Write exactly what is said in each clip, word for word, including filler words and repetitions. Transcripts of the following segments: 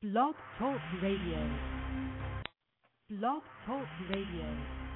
Blog Talk Radio. Blog Talk Radio.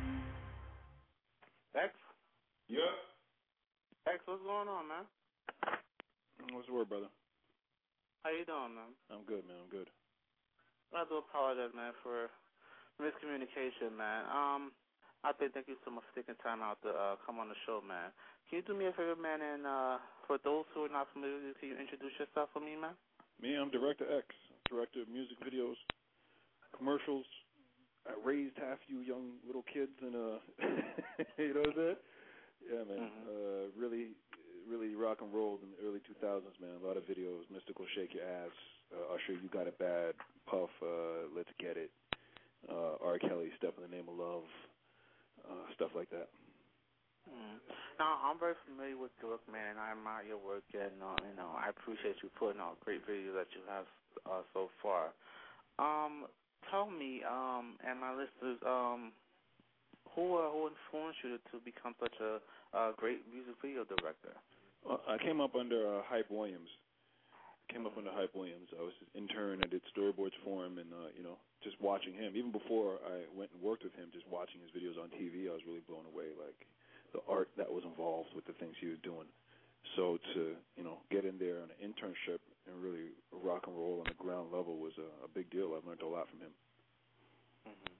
X? Yeah. X, what's going on, man? What's the word, brother? How you doing, man? I'm good, man. I'm good. I do apologize, man, for miscommunication, man. Um, I think thank you so much for taking time out to uh, come on the show, man. Can you do me a favor, man, and uh, for those who are not familiar with you, can you introduce yourself for me, man? Me, I'm Director X, director of music videos, commercials. I raised half you young little kids, and uh, you know what I'm saying? Yeah, man. Mm-hmm. Uh, really, really rock and rolled in the early two thousands, man. A lot of videos: Mystical, Shake Your Ass, uh, Usher, You Got It Bad, Puff, uh, Let's Get It, uh, R. Kelly, Step in the Name of Love, uh, stuff like that. Mm. Now, I'm very familiar with your work, man, and I admire your work, and uh, you know, I appreciate you putting out great videos that you have uh, so far. Um, tell me, um, and my listeners, um, who uh, who influenced you to become such a, a great music video director? Well, I came up under uh, Hype Williams. Came up under Hype Williams. I was his intern. I did storyboards for him, and uh, you know, just watching him. Even before I went and worked with him, just watching his videos on T V, I was really blown away. Like the art that was involved with the things he was doing. So to, you know, get in there on an internship and really rock and roll on the ground level was a, a big deal. I've learned a lot from him. Mm-hmm.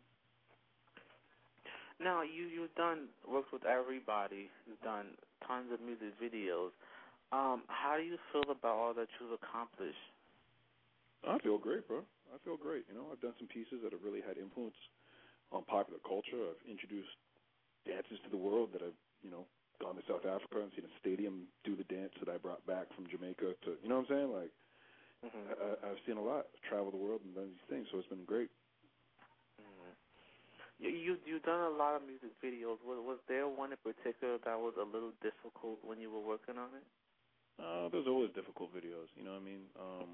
Now, you, you've done, worked with everybody. You've done tons of music videos. Um, how do you feel about all that you've accomplished? I feel great, bro. I feel great. You know, I've done some pieces that have really had influence on popular culture. I've introduced dances to the world that I've, you know, gone to South Africa and seen a stadium do the dance that I brought back from Jamaica to, you know what I'm saying? Like, Mm-hmm. I, I've seen a lot, traveled the world and done these things, so it's been great. Mm-hmm. You, you, you've done a lot of music videos. Was, was there one in particular that was a little difficult when you were working on it? Uh, there's always difficult videos, you know what I mean? Um,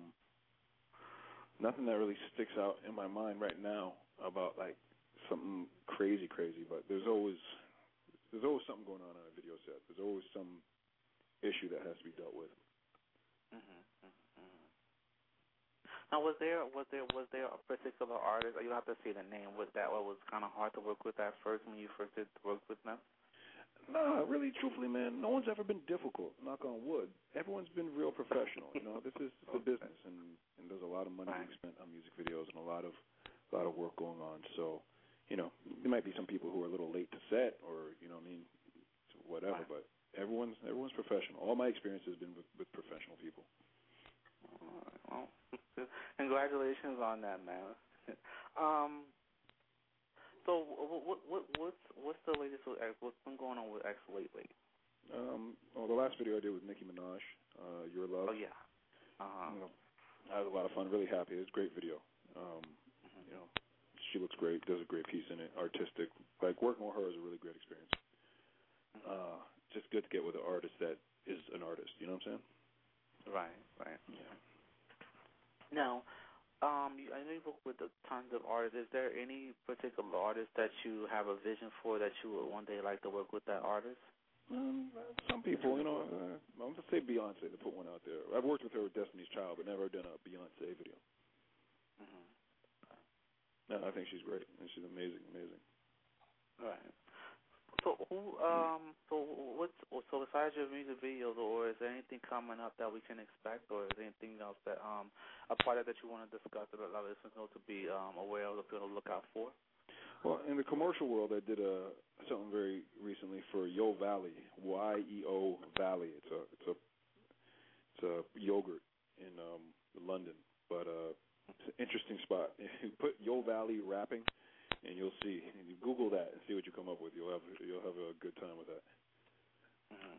nothing that really sticks out in my mind right now about, like, something crazy, crazy, but there's always there's always something going on on a video set. There's always some issue that has to be dealt with. Mm-hmm. Mm-hmm. Now, was there was there was there a particular artist? You don't have to say the name. Was that what was kind of hard to work with at first when you first did work with them? No, really, truthfully, man, no one's ever been difficult. Knock on wood. Everyone's been real professional. You know, this is the business, and, and there's a lot of money Right. being spent on music videos and a lot of a lot of work going on. So, you know, there might be some people who are a little late to set, or you know, what I mean, whatever. Right. But everyone's everyone's professional. All my experience has been with, with professional people. well, congratulations on that, man. um. So what what what's what's the latest with X? What's been going on with X lately? Um, well, the last video I did with Nicki Minaj, uh, Your Love. Oh yeah. Uh huh. You know, I had a lot of fun. Really happy. It's a great video. Um, Mm-hmm. you know, she looks great. Does a great piece in it. Artistic. Like working with her is a really great experience. Uh, just good to get with an artist that is an artist. You know what I'm saying? Right. Right. Yeah. Now, um, you, I know you work with a tons of artists. Is there any particular artist that you have a vision for that you would one day like to work with that artist? Um, some people, you know, uh, I'm gonna say Beyonce to put one out there. I've worked with her with Destiny's Child, but never done a Beyonce video. Mm-hmm. No, I think she's great, and she's amazing, amazing. Right. So who? Um. So what's? So besides your music videos, or is there anything coming up that we can expect, or is there anything else that um a part of that you want to discuss that our listeners know to be um aware of, to look out for? Well, in the commercial world, I did a something very recently for Yo Valley, Y E O Valley. It's a it's a it's a yogurt in um, London, but uh, it's an interesting spot. If you put Yo Valley rapping, and you'll see. And you Google that and see what you come up with. You'll have you'll have a good time with that. Mm-hmm.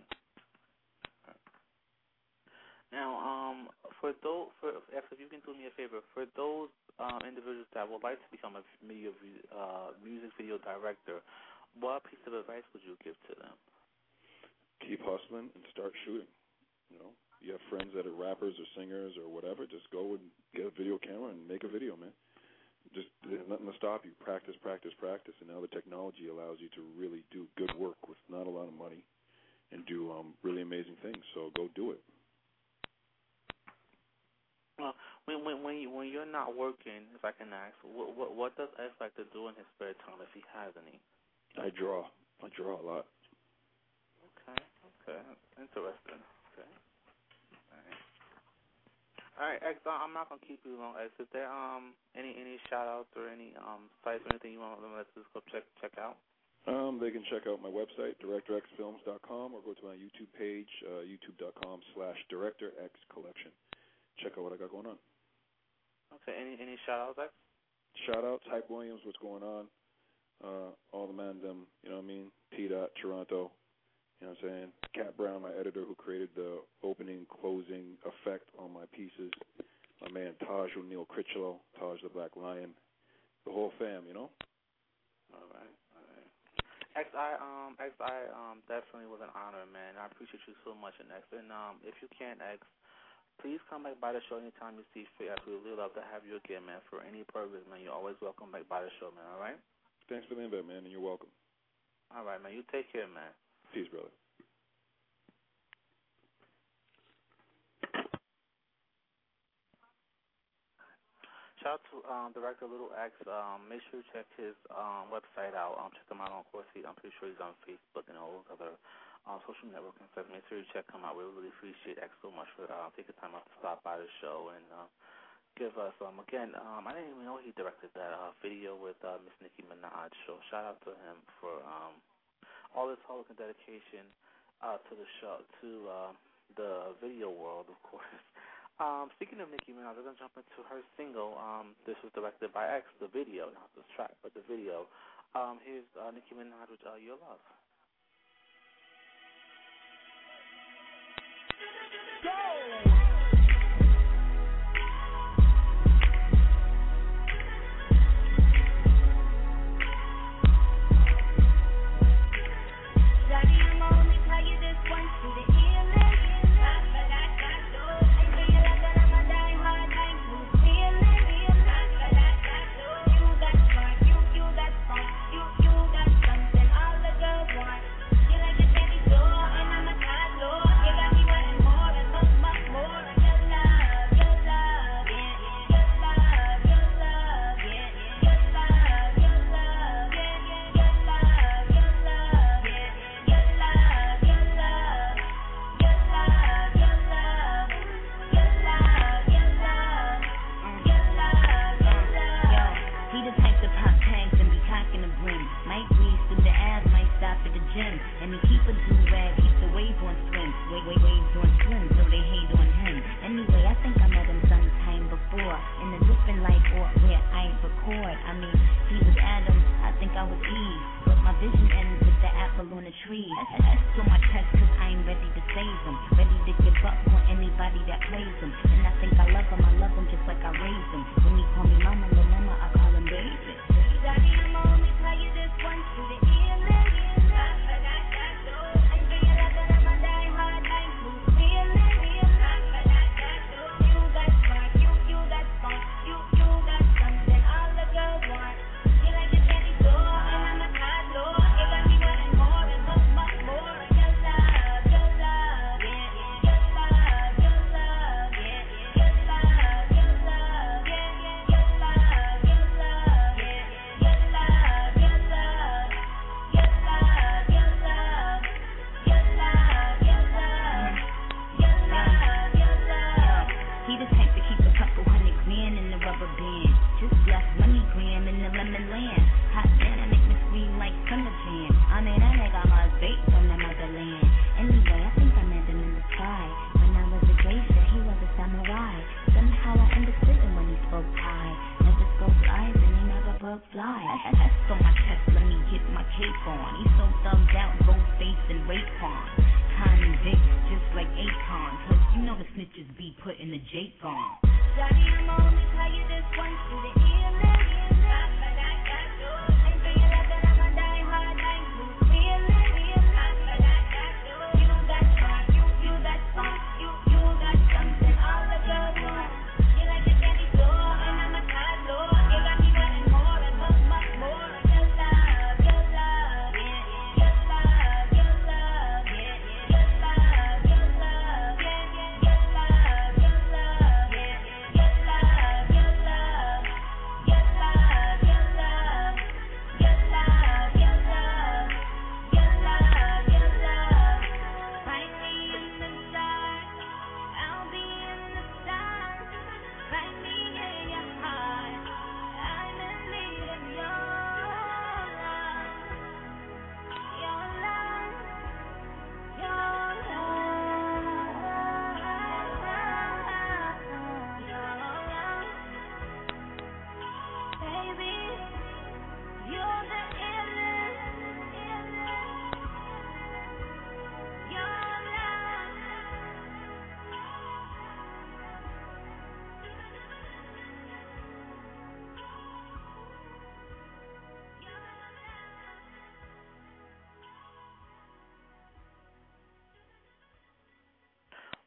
Now, um, for those, for if you can do me a favor, for those um, individuals that would like to become a media, uh, music video director, what piece of advice would you give to them? Keep hustling and start shooting. You know, you have friends that are rappers or singers or whatever. Just go and get a video camera and make a video, man. Just there's nothing to stop you. Practice, practice, practice, and now the technology allows you to really do good work with not a lot of money and do um, really amazing things. So go do it. Well, when when when, you, when you're not working, if I can ask, what what, what does X like to do in his spare time, if he has any? I draw. I draw a lot. Okay, okay, interesting. Okay, all right. All right, X. I'm not gonna keep you long. X, is there um any any shout outs or any um sites or anything you want them to just go check check out? Um, they can check out my website, director x films dot com, or go to my YouTube page, uh, youtube dot com slash director x collection. Check out what I got going on. Okay, any any shout outs, X? Shout outs, Hype Williams, what's going on? Uh, all the man, them, you know what I mean? T Dot, Toronto, you know what I'm saying? Cat Brown, my editor, who created the opening, closing effect on my pieces. My man Taj O'Neill Critchlow, Taj the Black Lion, the whole fam, you know? All right, all right. X, I um X, I um definitely was an honor, man. I appreciate you so much, and X, and um if you can, X, please come back by the show anytime you see fit. I would really love to have you again, man. For any purpose, man, you're always welcome back by the show, man. All right. Thanks for the invite, man, and you're welcome. All right, man. You take care, man. Peace, brother. Shout out to um, Director Little X. Um, make sure you check his um, website out. Um, check him out on course. I'm pretty sure he's on Facebook and all those other uh, social networking stuff. Make sure you check him out. We really appreciate X so much for uh, taking time out to stop by the show and uh, give us, um, again, um, I didn't even know he directed that uh, video with uh, Miss Nicki Minaj. So shout out to him for um, all his hard work and dedication uh, to the show, to uh, the video world, of course. Um, speaking of Nicki Minaj, we're going to jump into her single. Um, this was directed by X, the video, not the track, but the video. Um, here's uh, Nicki Minaj with uh, Your Love. Go!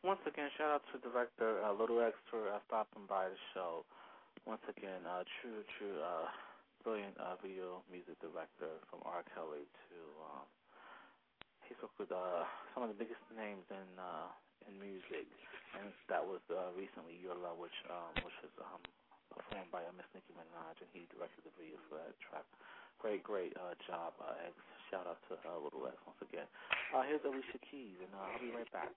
once again, shout out to director uh, Little X for uh, stopping by the show. Once again, uh, true, true, uh, brilliant uh, video music director from R. Kelly to um, he's worked with uh, some of the biggest names in uh, in music, and that was uh, recently Your Love, which um, which was um, performed by uh, Miss Nicki Minaj, and he directed the video for that track. Great, great uh, job, uh, X. Shout out to uh, Little X once again. Uh, here's Alicia Keys, and uh, I'll be right back.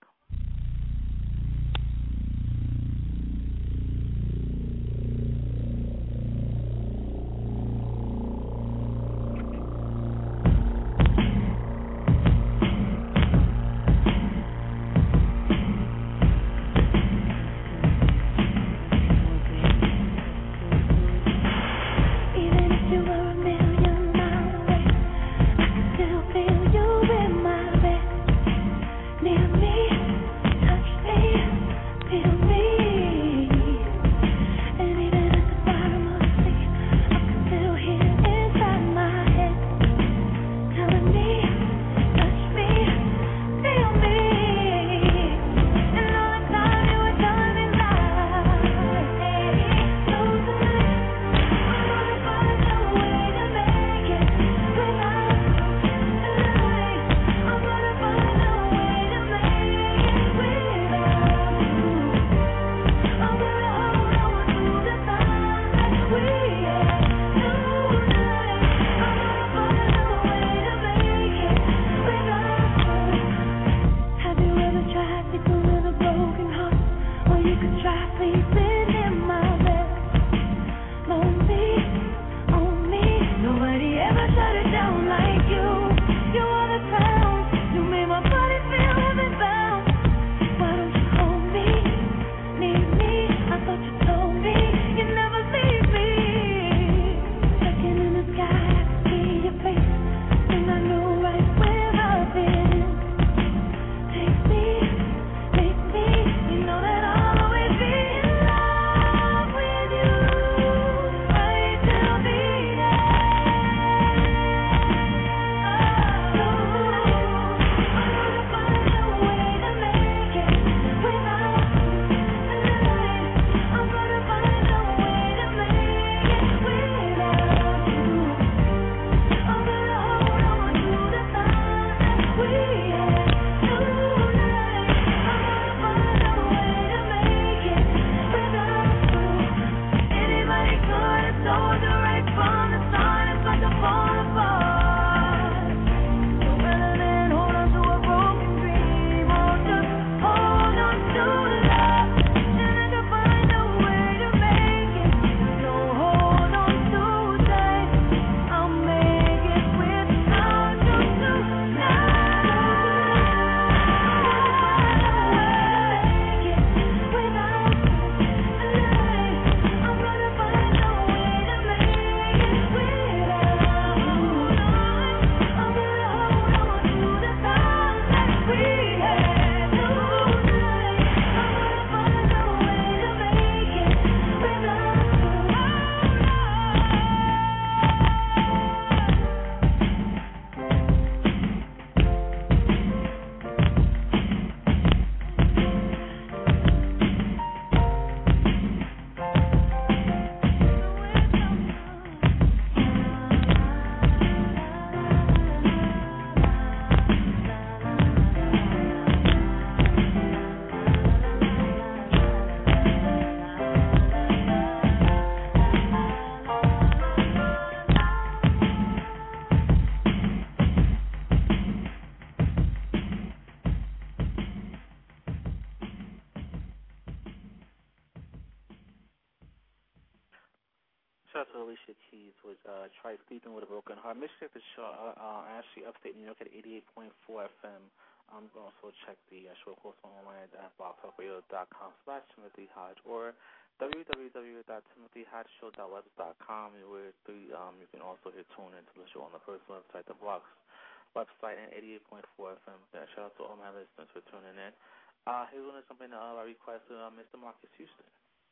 Shout out to Alicia Keys with uh, Try Sleeping with a Broken Heart. Make sure to check the show uh, uh, actually upstate New York at eighty-eight point four F M. I'm going to also check the uh, show course online at blogtalkradio.com slash Timothy Hodge or w w w dot timothy hodge show dot webs dot com, where the, um, you can also hear tune into the show on the first website, the blog's website, and eighty-eight point four F M. Yeah, shout out to all my listeners for tuning in. Uh, here's one of something uh, I requested uh, Mister Marcus Houston.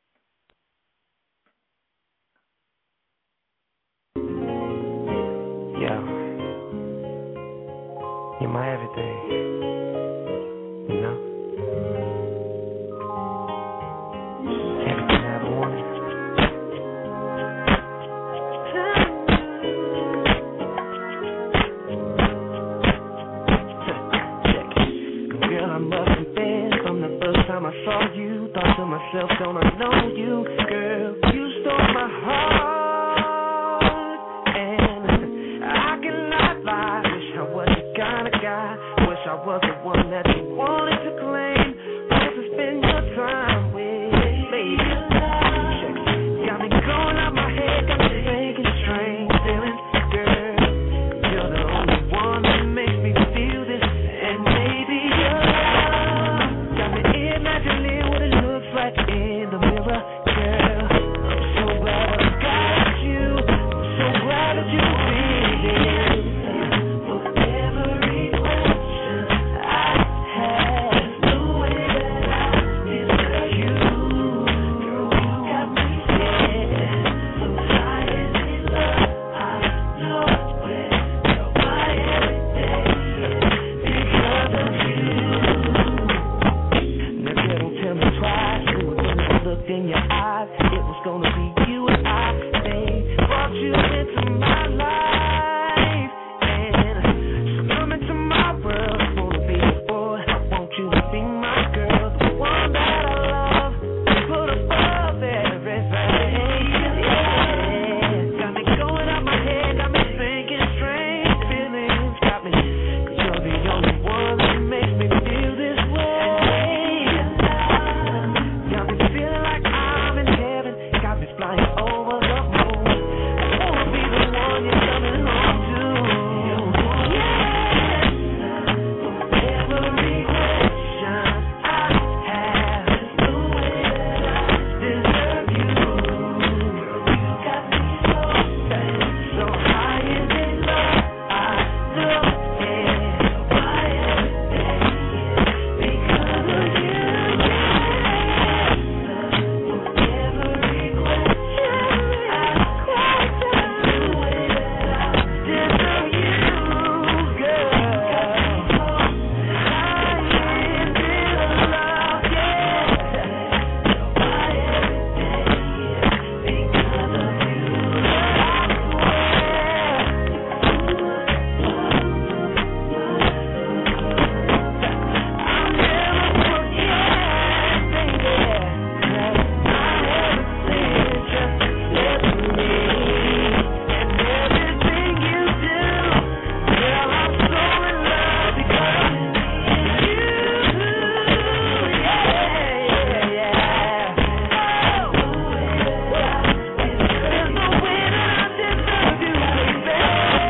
Yo, you're my everything, you know? myself, don't I know you, girl? You stole my heart, and I cannot lie. Wish I was the kind of guy. Wish I was the one that you wanted to claim. Want to spend your time with, baby. Got me going out my head, got me thinking strange feelings, girl. You're the only one that makes me feel this, and maybe your love got me imagining what it looks like in the mirror, girl. I'm so glad I got you. I'm so glad that you feel it. For every question I have, the way that I deserve you, girl, you got me scared. So high in love, I know where you're my everyday because of you. Now girl, don't tell me twice. You were when I looked in your eyes, it was gonna be you and I. They brought you into my life, and so come into my world. I wanna be your boy, I want you to be my girl, the one that I love, put above everything. Yeah, got me going out my head, got me thinking strange feelings, got me. You're the only one that makes me feel this way. Got me feeling like I'm in heaven, got me flying over the moon. I wanna be the one you're coming home to. Yeah. Every question I have, the way that I deserve you. Girl, you got me so bad, so high in love. I look at my everyday because of you. Every question I have, the way that I deserve you, girl. High in love, yeah. My everyday because of you. I'll never forget, baby, that I ever seen just live for me. And everything you do, girl, I'm so in love because of you. Yeah, yeah, yeah. Oh, there's no way that I deserve you, baby.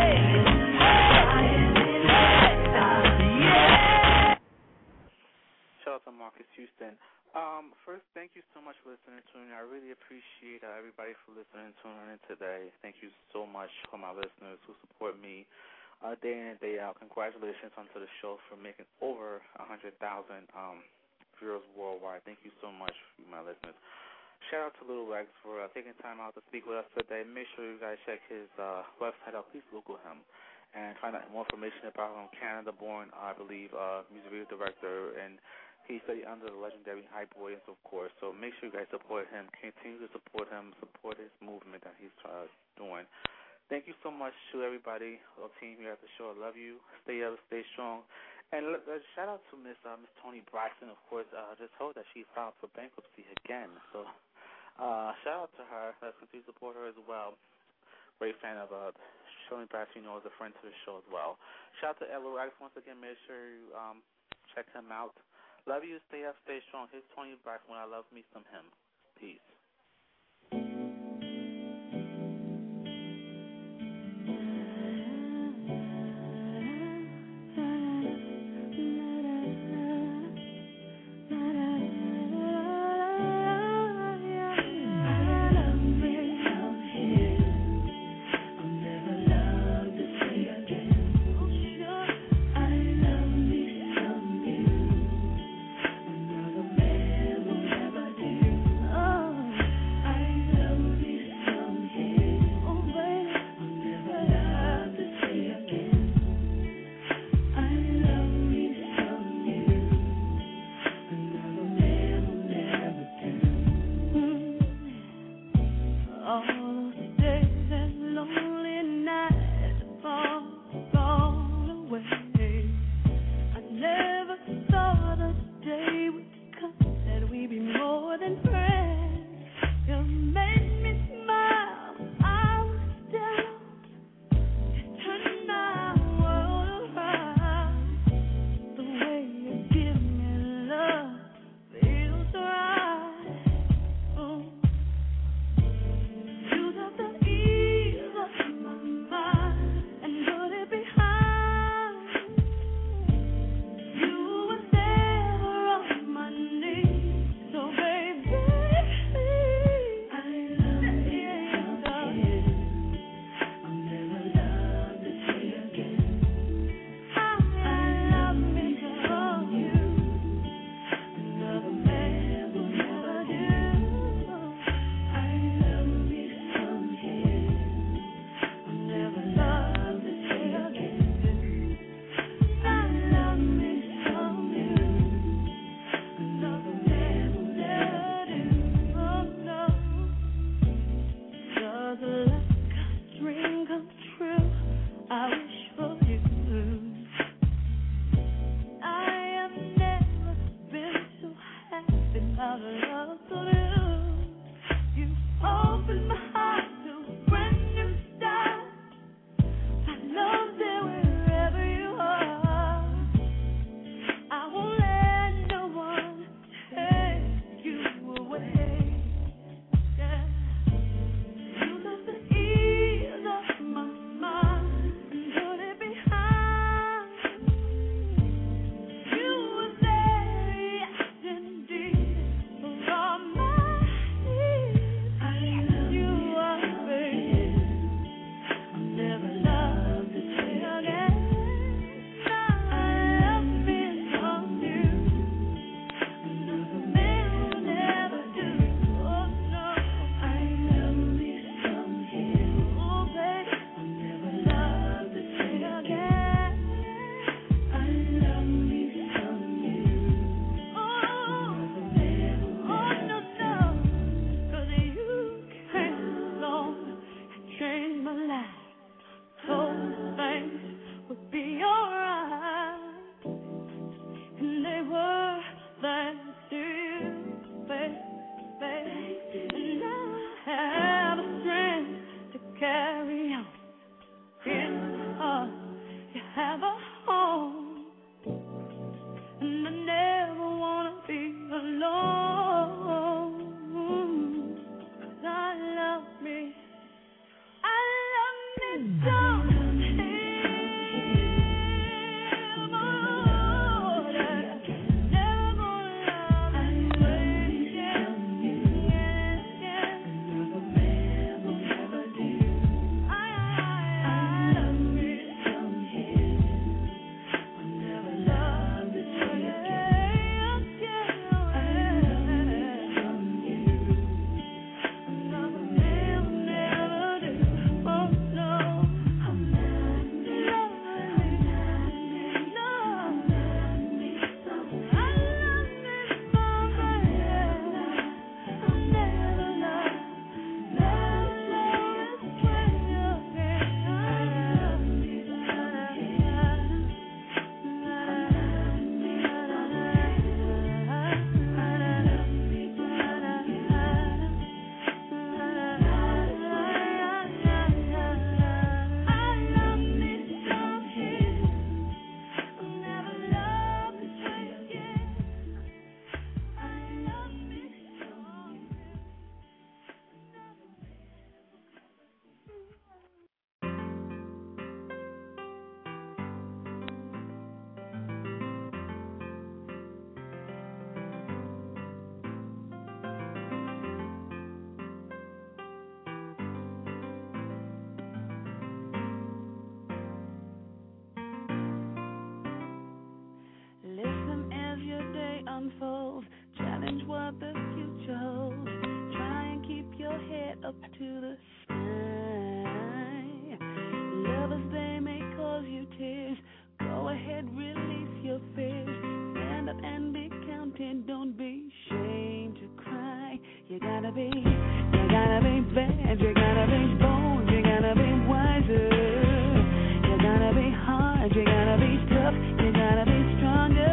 Yeah. Shout out to Marcus Houston. Um, first, thank you so much for listening to me. I really appreciate uh, everybody for listening to me today. Thank you so much for my listeners who support me uh, day in and day out. Congratulations onto the show for making over one hundred thousand um, viewers worldwide. Thank you so much, my listeners. Shout out to Little Rex for uh, taking time out to speak with us today. Make sure you guys check his uh, website out. Please Google him and find out more information about him. Canada-born, I believe, uh, music video director, and he studied under the legendary Hype Williams, of course. So make sure you guys support him. Continue to support him. Support his movement that he's uh, doing. Thank you so much to everybody, our team here at the show. I love you. Stay up, stay strong. And uh, shout out to Miss uh, Miss Toni Braxton, of course. I uh, just told that she filed for bankruptcy again. So uh, shout out to her. Let's continue to support her as well. Great fan of uh, Toni Braxton, you know, as a friend to the show as well. Shout out to Edward Rex once again. Make sure you um, check him out. Love you. Stay up, stay strong. Here's Toni Braxton. When I love me some him. Peace. Oh carry on. In my heart, you have a home, and I never wanna be alone. 'Cause I love me, I love me so. Unfolds, challenge what the future holds. Try and keep your head up to the sky. Lovers, they may cause you tears. Go ahead, release your fears. Stand up and be counted. Don't be ashamed to cry. You gotta be, you gotta be bad. You gotta be bold. You gotta be wiser. You gotta be hard. You gotta be tough. You gotta be stronger.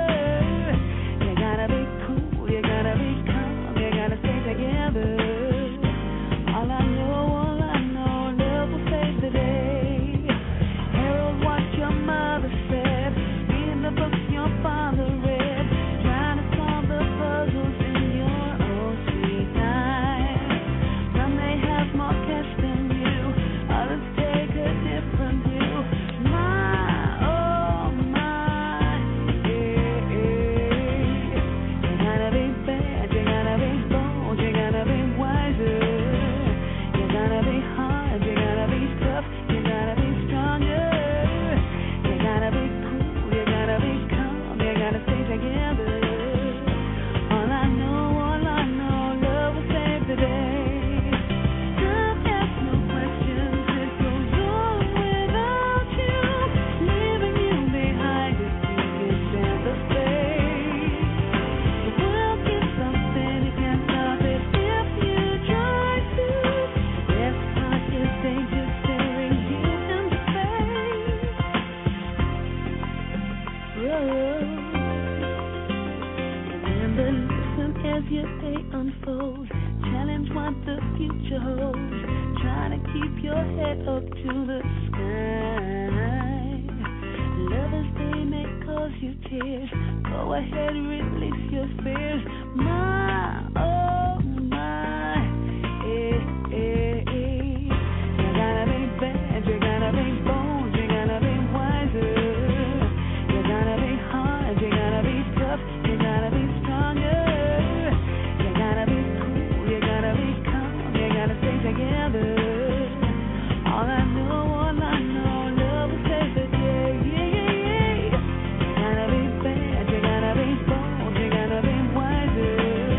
All I know, all I know, love will save the day. Harold, what your mother said, reading the books your father read, trying to solve the puzzles in your own sweet time. Some may have more cash than you, others take a different view. My, oh my, yeah, yeah. You gotta be bad, you gotta be bold, you gotta be wiser. You gotta be hard, you gotta be tough, you gotta be stronger. You gotta be cool, you gotta be calm, you gotta stay together. All I know, all I know, love will save the day. Don't ask no questions, it goes on without you, leaving you behind if you can stand the pace. The world is something you can't stop it if you try to. Yes, heart is danger staring you in the face. Whoa. Remember, listen as your day unfolds. Challenge what the future holds. Try to keep your head up to the sky. Lovers, they may cause you tears. Go ahead, release your fears. My, oh my, eh, eh, eh. You gotta be bad, you gotta be bold, you gotta be wiser. You gotta be hard, you gotta be tough, you gotta be stronger. You gotta be cool, you gotta be calm, you gotta stay together. All I know, all I know, love will save the day. Yeah, yeah, yeah. You gotta be bad, you gotta be bold, you gotta be wiser.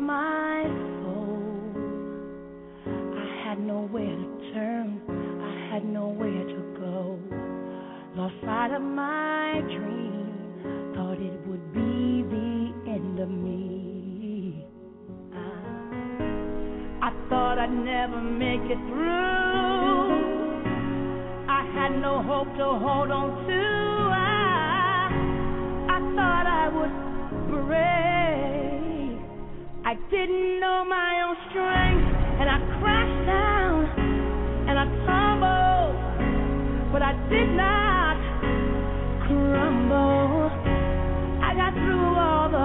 my soul. I had nowhere to turn, I had nowhere to go. Lost sight of my dream, thought it would be the end of me. I, I thought I'd never make it through. I had no hope to hold on to. I, I thought I would break. I didn't know my own strength, and I crashed down, and I tumbled, but I did not crumble. I got through all the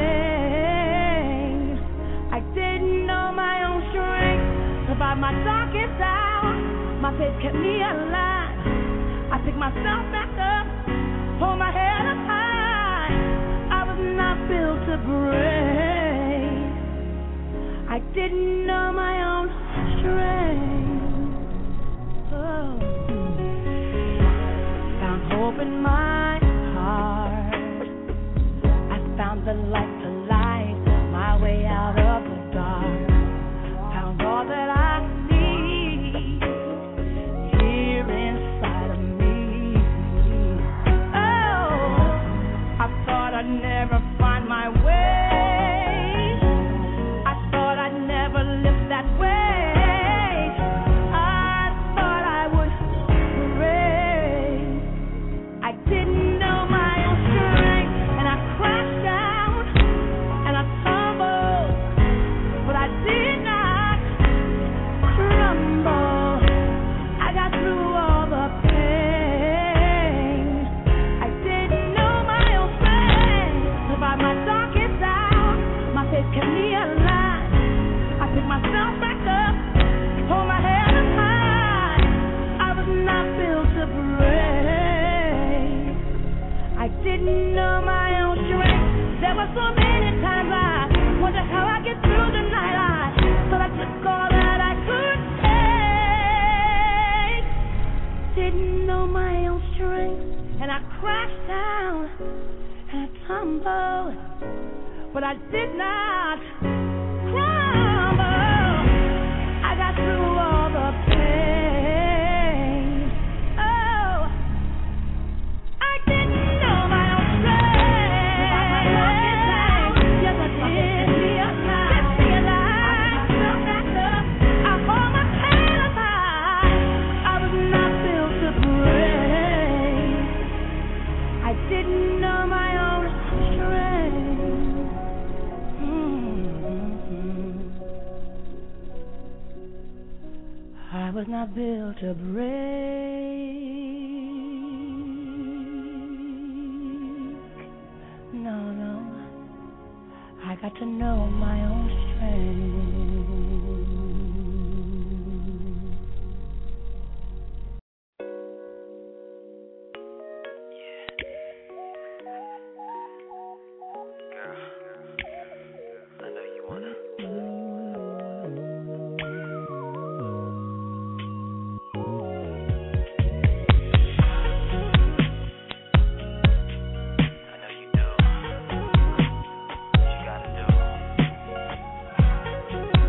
pain. I didn't know my own strength. Survived my darkest hour. My faith kept me alive. I picked myself back up, hold my head up high. I was not built to break. I didn't know my own strength. Oh. Found hope in my heart. I found the light to light my way out of the dark. Found all that I need here inside of me. Oh, I thought I'd never find my way. But I did not crumble. I got through all the pain. Oh, I didn't know my own strength. Yes, I did. Kept me alive. I hold my head up high. I was not built to break. I didn't know my own strength. I was not built to break. No, no. I got to know my own strength. What you gotta do?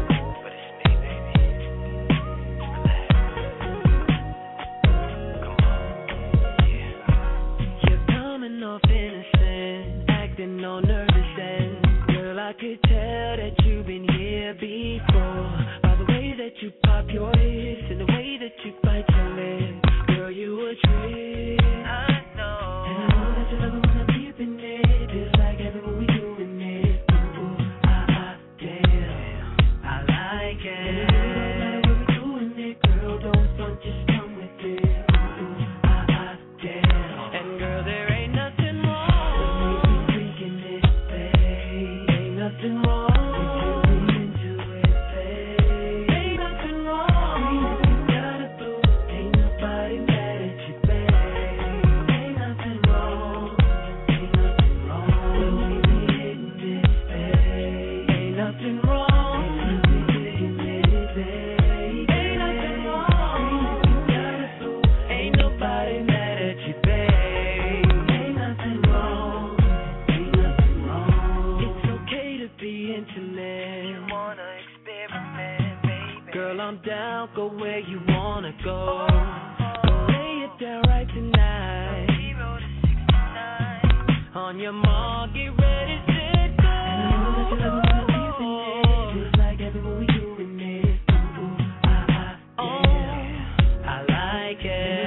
On your mark, get ready, set, go. And I know that you love it when I'm dancing it. Just like everywhere we doing it. Ooh, ooh, ah, ah, yeah. Oh, I like it.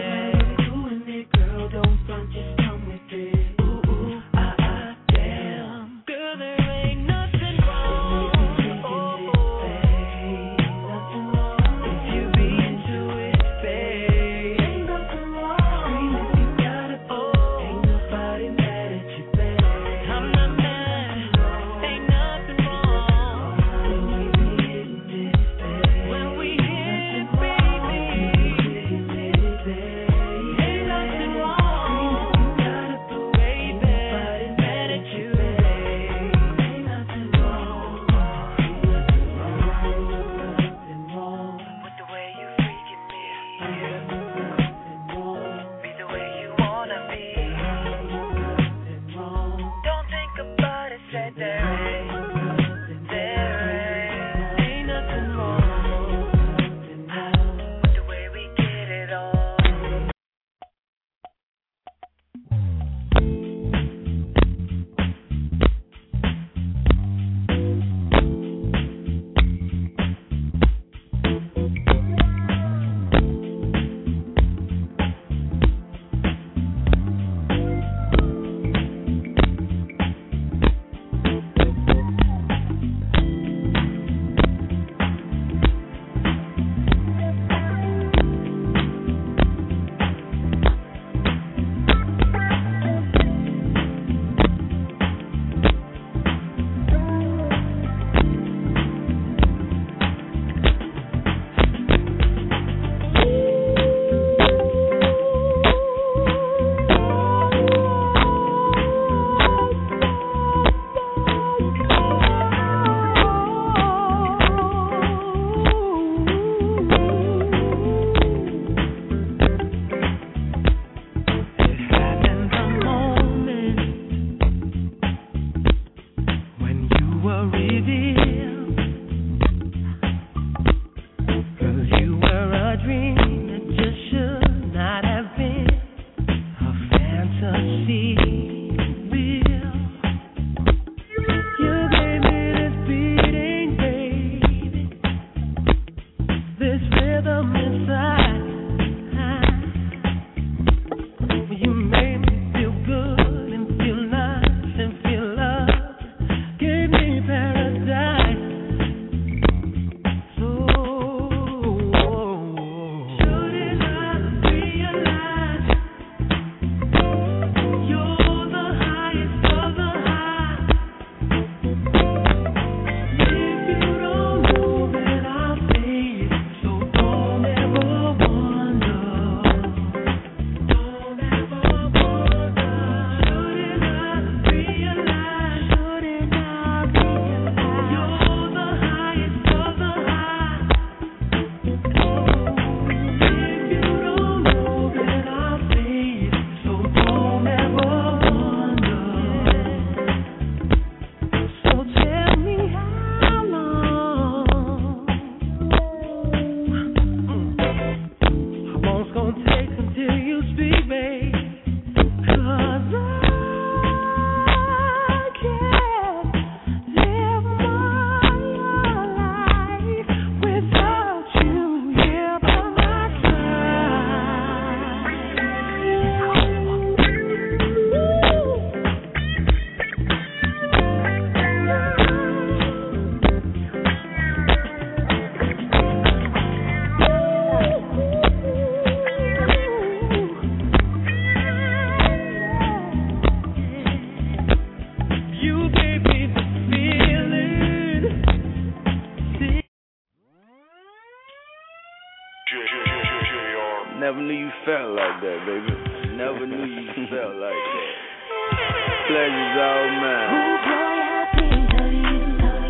Never knew you felt like that, baby. Never knew you felt like that. Pleasure's all mine. Oh boy, I think of you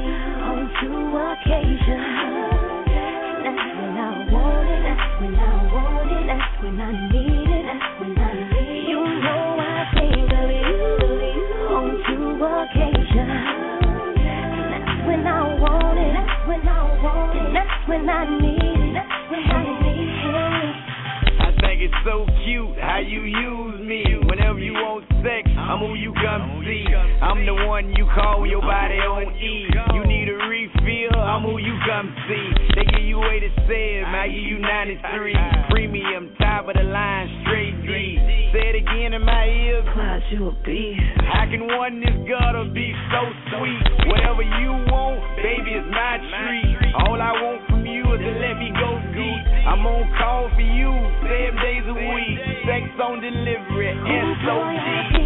on two occasions. That's when I want it. That's when I want it. That's when I need it. That's when I need it. You know I think of you on two occasions. That's when I want it. That's when I want it. That's when I need it. That's when I need it. I think it's so cute how you use me. Whenever you want sex, I'm who you got. see. I'm the one you call when your body on E. You need a refill, I'm who you come see. They give you eighty-seven, I give you ninety-three. Premium, top of the line, straight D. Say it again in my ears. Clyde, you a beast. How can one this gutter be so sweet? Whatever you want, baby, it's my treat. All I want from you is to let me go deep. I'm on call for you, seven days a week. Sex on delivery, S O D.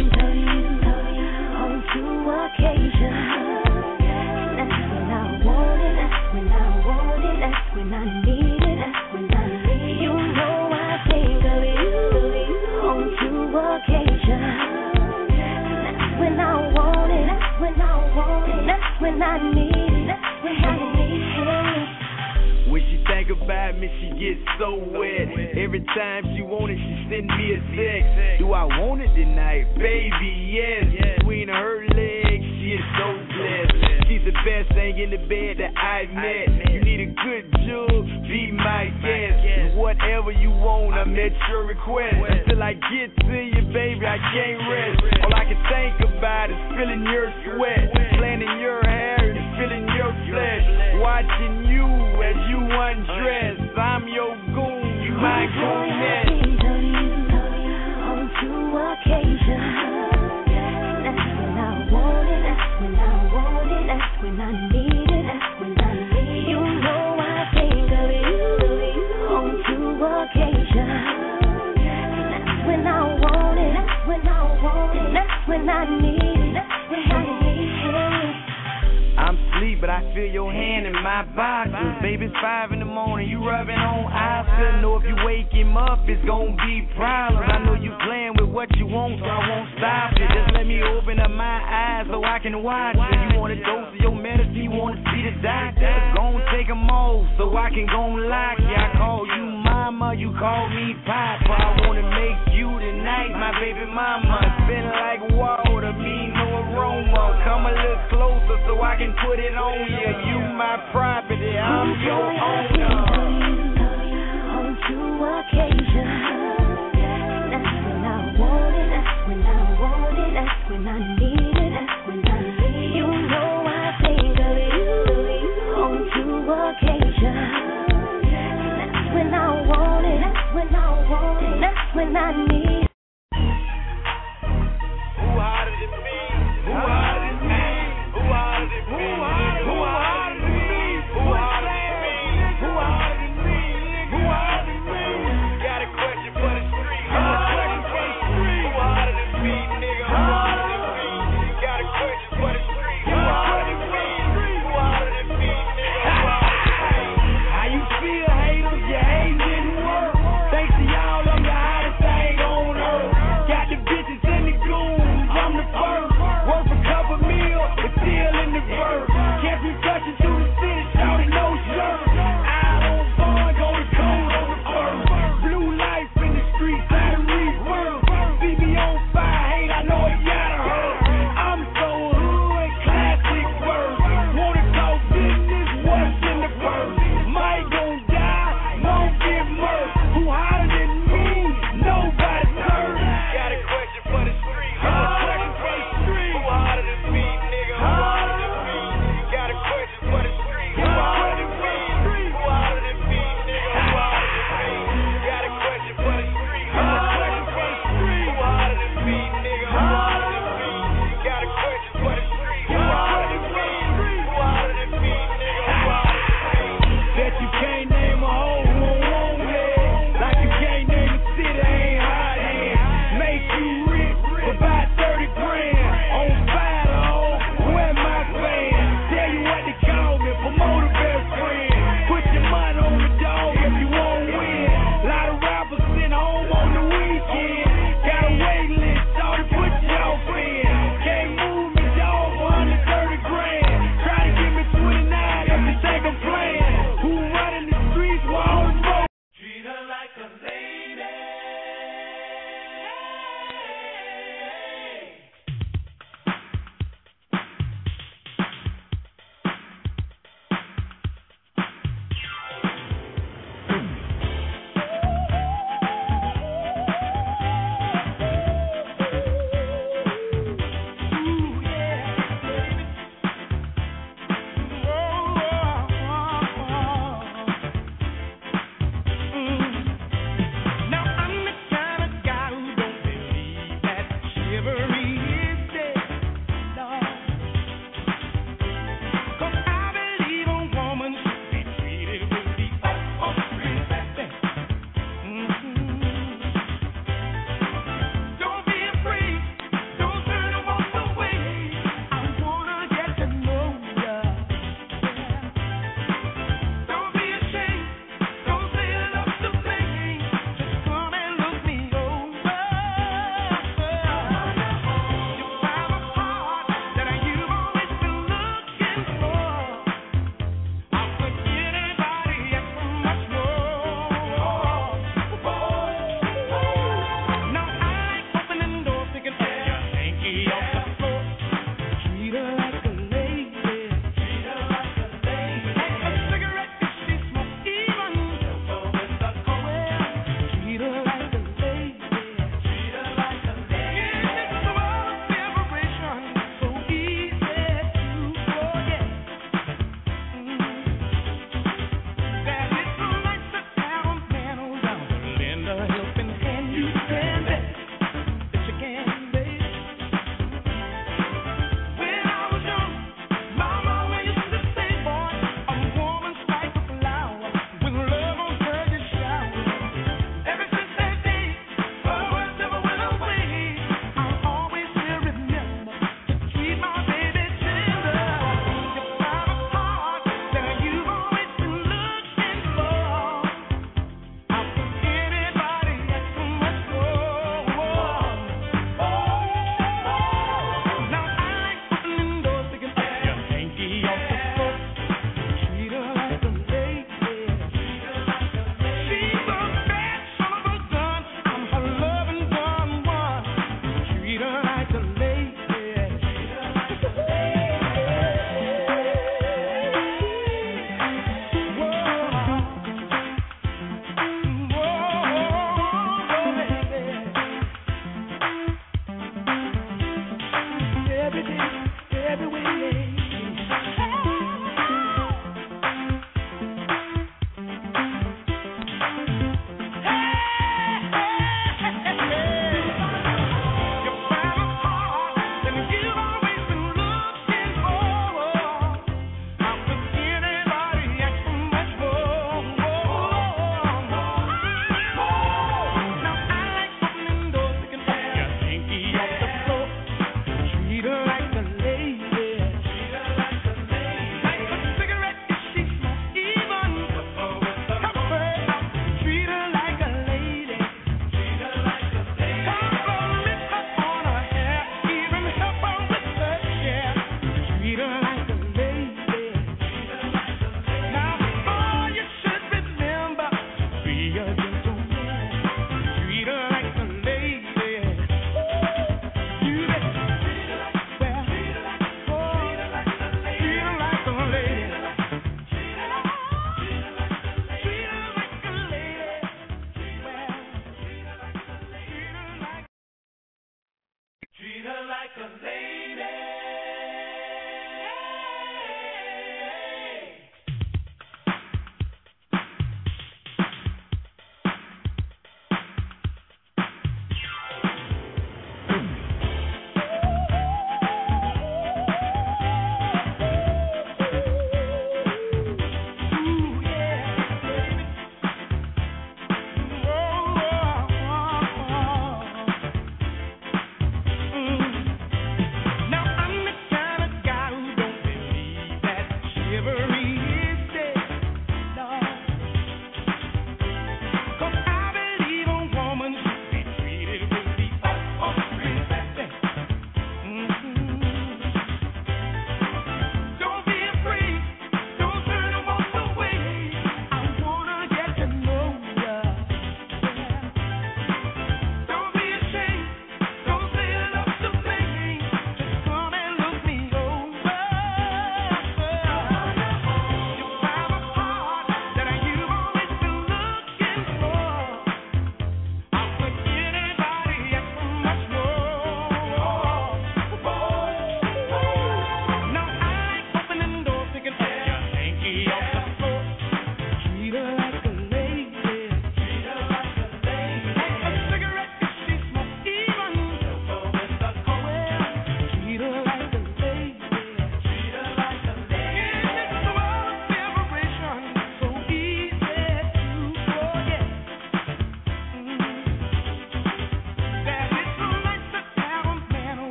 On two occasions. That's when I want it, that's when I want it, that's when I need it, that's when I need it. You know I think of you on two occasions. That's when I want it, that's when I want it, that's when I need it, that's when I need it. When she think about me, she gets so wet. Every time she want it, she send me a text. Do I want it tonight? Baby, yes. Between her legs, she is so blessed. She's the best thing in the bed that I've met. You need a good jug, be my guest. Whatever you want, I'm at your request. Until I get to you, baby, I can't rest. All I can think about is feeling your sweat, playing in your hair and feeling your flesh. Watching you as you undress. I'm your goon, you my goonette. On two occasions. That's when I want it, that's when I want it, that's when I need it, that's when I need it. You know I think of you on two occasions. That's when I want it, that's when I want it, that's when I need it, that's when I need it. I'm asleep, but I feel your hand in my boxers. Baby, it's five in the morning, you rubbing on Oscar. Know if you wake him up, it's gonna be problems. I know you playing with what you want, so I won't stop it. Just let me open up my eyes so I can watch it. You want a dose of your medicine, you wanna see the doctor. Gon' take them all so I can gon' lock you. I call you mama, you call me papa. I wanna make you tonight, my baby mama. Spin like water, me no aroma. Come a little closer so I can put it on you. You my property, I'm your owner. On two occasions.